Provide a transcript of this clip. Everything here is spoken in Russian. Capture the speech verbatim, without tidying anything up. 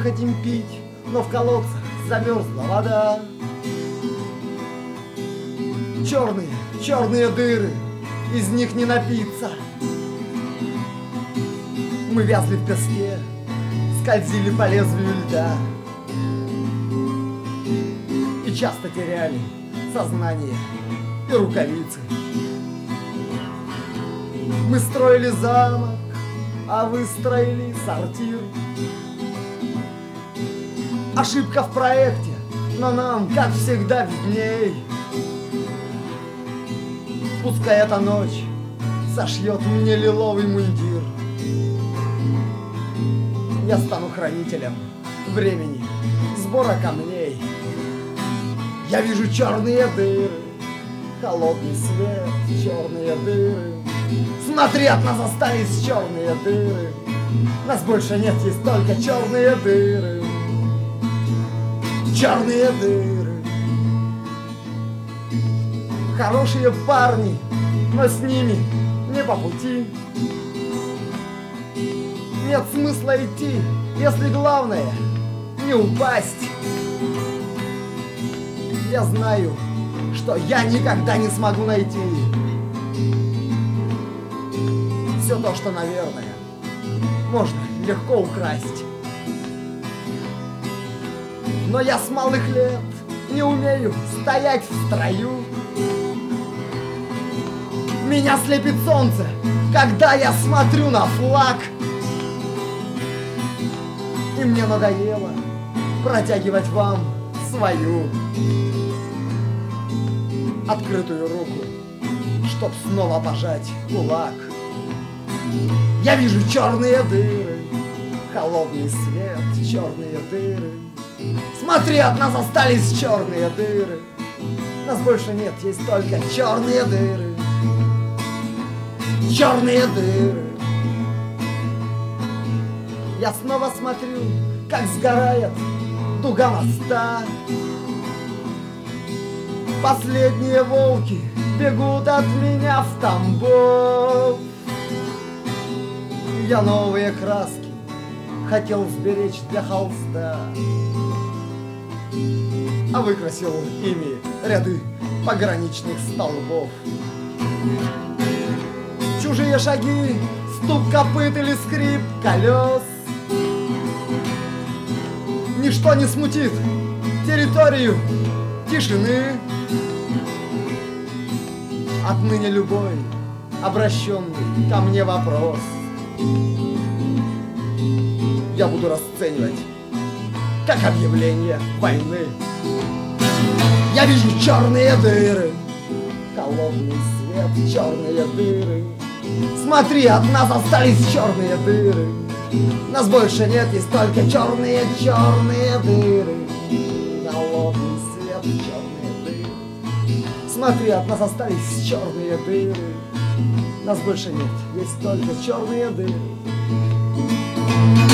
хотим пить, но в колодцах замерзла вода. Черные, черные дыры, из них не напиться. Мы вязли в песке, скользили по лезвию льда и часто теряли сознание и рукавицы. Мы строили замок, а вы строили сортир. Ошибка в проекте, но нам, как всегда, видней. Пускай эта ночь сошьет мне лиловый мундир. Я стану хранителем времени сбора камней. Я вижу черные дыры, холодный свет, черные дыры. Смотри, от нас остались черные дыры. Нас больше нет, есть только черные дыры. Черные дыры. Хорошие парни, но с ними не по пути. Нет смысла идти, если главное не упасть. Я знаю, что я никогда не смогу найти все то, что, наверное, можно легко украсть. Но я с малых лет не умею стоять в строю. Меня слепит солнце, когда я смотрю на флаг. И мне надоело протягивать вам свою открытую руку, чтоб снова пожать кулак. Я вижу черные дыры, холодный свет, черные дыры. Смотри, от нас остались черные дыры. Нас больше нет, есть только черные дыры. Черные дыры. Я снова смотрю, как сгорает дуга моста. Последние волки бегут от меня в Тамбов. Я новые краски хотел сберечь для холста, а выкрасил ими ряды пограничных столбов. Чужие шаги, стук копыт или скрип колес. Ничто не смутит территорию тишины. Отныне любой обращенный ко мне вопрос я буду расценивать как объявление войны. Я вижу черные дыры, холодный свет, черные дыры. Смотри, от нас остались черные дыры. Нас больше нет, есть только черные, черные дыры. Холодный свет, черные дыры. Смотри, от нас остались черные дыры. Нас больше нет, есть только черные дыры.